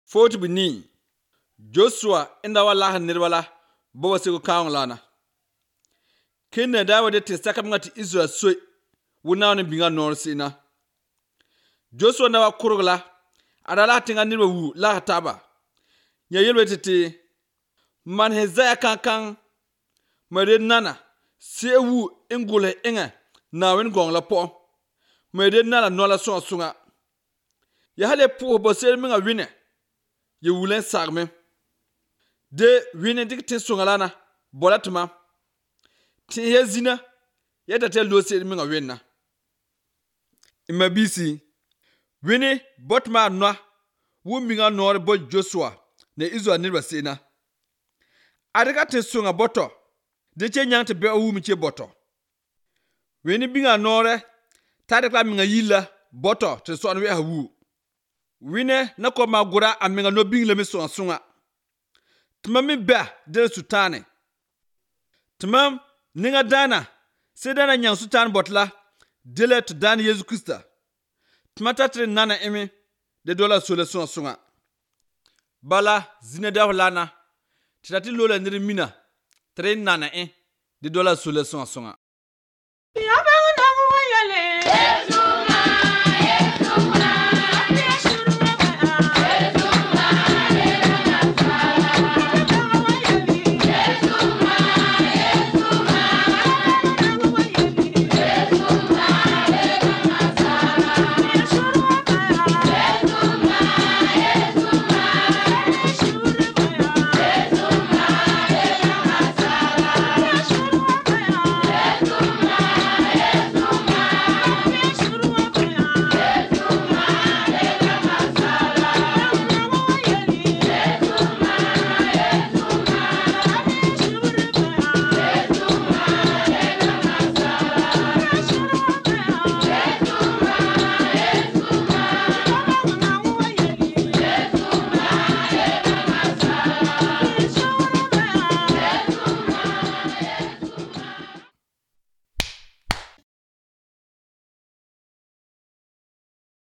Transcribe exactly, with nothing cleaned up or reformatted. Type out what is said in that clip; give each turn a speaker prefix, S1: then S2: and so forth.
S1: Fort bini Joshua inda wala nirwala bo sigo kaang lana kinne da wade te sakam ngati Israel so wuna ne binga nor sina Joshua na wa kurugla adala tinga nirwa wu la taba ya yelwe tete man hezaya kankan mare nana se wu ingule inga na wen gong la po mare nana no la so sunga ya hale pu bo se minga wine ye wulen sagme de wine dik tin sungalana bolatuma tin yezina yeda te lo se minga wenna imabisi wine botma no wu minga nor bo Joshua ne Israel nirwa sena adika tin sunga boto de che nyang te be wu mi che boto wine binga nore tadikla minga yila boto te so anwe hawu wine na ko magura aminga no bingle mi so sunga tuma mi ba de sutane tuma ninga dana se dana nyang sutan botla dele to dan Yesu Krista tuma tatre nana emi de dola sole so sunga bala zine da lana tati lola ndir mina tre nana e de dola sole so sunga